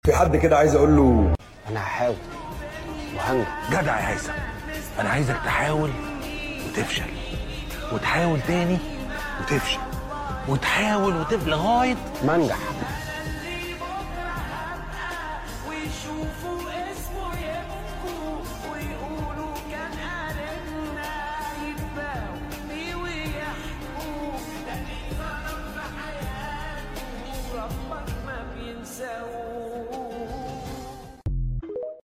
في حد كده عايز اقول له انا هحاول وهنجح. جدع يا هيثم، انا عايزك تحاول وتفشل وتحاول تاني وتفشل وتحاول وتفشل لغايه ما انجح.